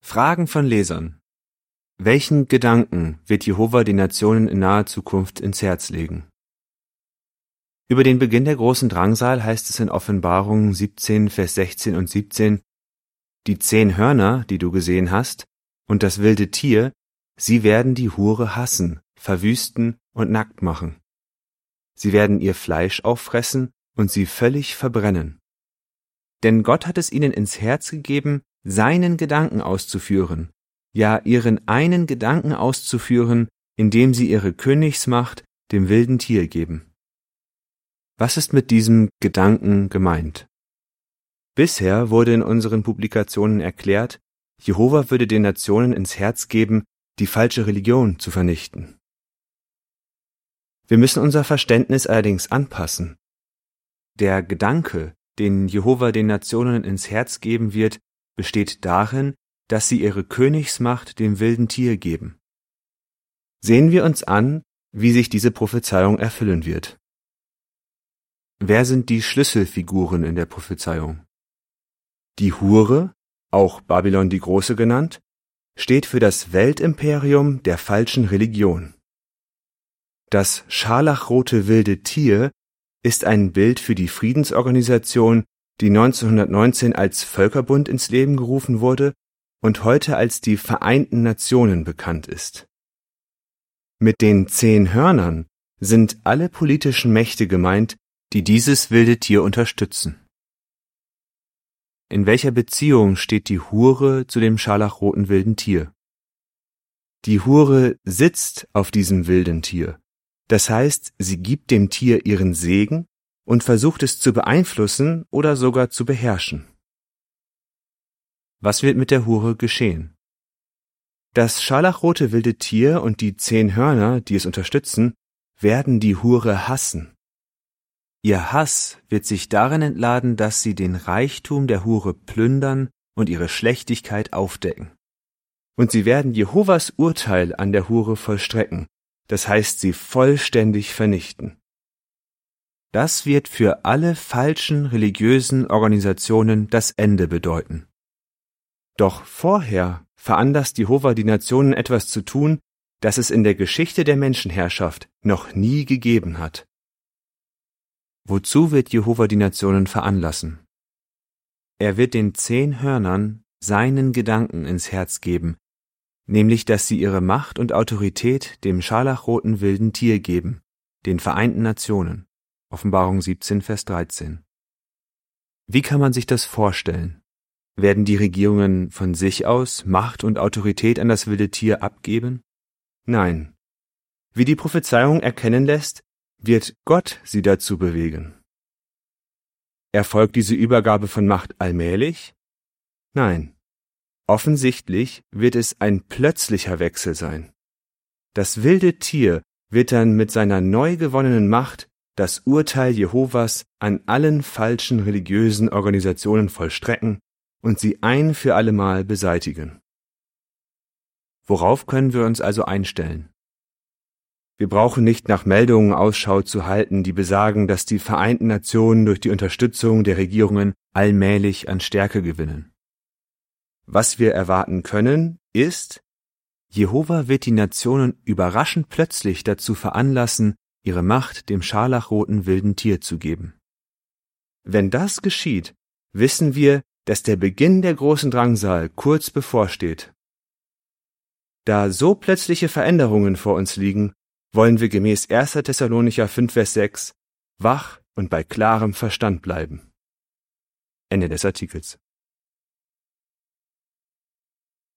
Fragen von Lesern. Welchen Gedanken wird Jehova den Nationen in naher Zukunft ins Herz legen? Über den Beginn der großen Drangsal heißt es in Offenbarung 17, Vers 16 und 17: Die 10 Hörner, die du gesehen hast, und das wilde Tier, sie werden die Hure hassen, verwüsten und nackt machen. Sie werden ihr Fleisch auffressen und sie völlig verbrennen. Denn Gott hat es ihnen ins Herz gegeben, seinen Gedanken auszuführen, ja ihren einen Gedanken auszuführen, indem sie ihre Königsmacht dem wilden Tier geben. Was ist mit diesem Gedanken gemeint? Bisher wurde in unseren Publikationen erklärt, Jehova würde den Nationen ins Herz geben, die falsche Religion zu vernichten. Wir müssen unser Verständnis allerdings anpassen. Der Gedanke, den Jehova den Nationen ins Herz geben wird, besteht darin, dass sie ihre Königsmacht dem wilden Tier geben. Sehen wir uns an, wie sich diese Prophezeiung erfüllen wird. Wer sind die Schlüsselfiguren in der Prophezeiung? Die Hure, auch Babylon die Große genannt, steht für das Weltimperium der falschen Religion. Das scharlachrote wilde Tier ist ein Bild für die Friedensorganisation, die 1919 als Völkerbund ins Leben gerufen wurde und heute als die Vereinten Nationen bekannt ist. Mit den 10 Hörnern sind alle politischen Mächte gemeint, die dieses wilde Tier unterstützen. In welcher Beziehung steht die Hure zu dem scharlachroten wilden Tier? Die Hure sitzt auf diesem wilden Tier. Das heißt, sie gibt dem Tier ihren Segen und versucht es zu beeinflussen oder sogar zu beherrschen. Was wird mit der Hure geschehen? Das scharlachrote wilde Tier und die 10 Hörner, die es unterstützen, werden die Hure hassen. Ihr Hass wird sich darin entladen, dass sie den Reichtum der Hure plündern und ihre Schlechtigkeit aufdecken. Und sie werden Jehovas Urteil an der Hure vollstrecken, das heißt sie vollständig vernichten. Das wird für alle falschen religiösen Organisationen das Ende bedeuten. Doch vorher veranlasst Jehova die Nationen etwas zu tun, das es in der Geschichte der Menschenherrschaft noch nie gegeben hat. Wozu wird Jehova die Nationen veranlassen? Er wird den 10 Hörnern seinen Gedanken ins Herz geben, nämlich dass sie ihre Macht und Autorität dem scharlachroten wilden Tier geben, den Vereinten Nationen. Offenbarung 17, Vers 13. Wie kann man sich das vorstellen? Werden die Regierungen von sich aus Macht und Autorität an das wilde Tier abgeben? Nein. Wie die Prophezeiung erkennen lässt, wird Gott sie dazu bewegen. Erfolgt diese Übergabe von Macht allmählich? Nein. Offensichtlich wird es ein plötzlicher Wechsel sein. Das wilde Tier wird dann mit seiner neu gewonnenen Macht das Urteil Jehovas an allen falschen religiösen Organisationen vollstrecken und sie ein für allemal beseitigen. Worauf können wir uns also einstellen? Wir brauchen nicht nach Meldungen Ausschau zu halten, die besagen, dass die Vereinten Nationen durch die Unterstützung der Regierungen allmählich an Stärke gewinnen. Was wir erwarten können, ist, Jehova wird die Nationen überraschend plötzlich dazu veranlassen, ihre Macht dem scharlachroten wilden Tier zu geben. Wenn das geschieht, wissen wir, dass der Beginn der großen Drangsal kurz bevorsteht. Da so plötzliche Veränderungen vor uns liegen, wollen wir gemäß 1. Thessalonicher 5, Vers 6 wach und bei klarem Verstand bleiben. Ende des Artikels.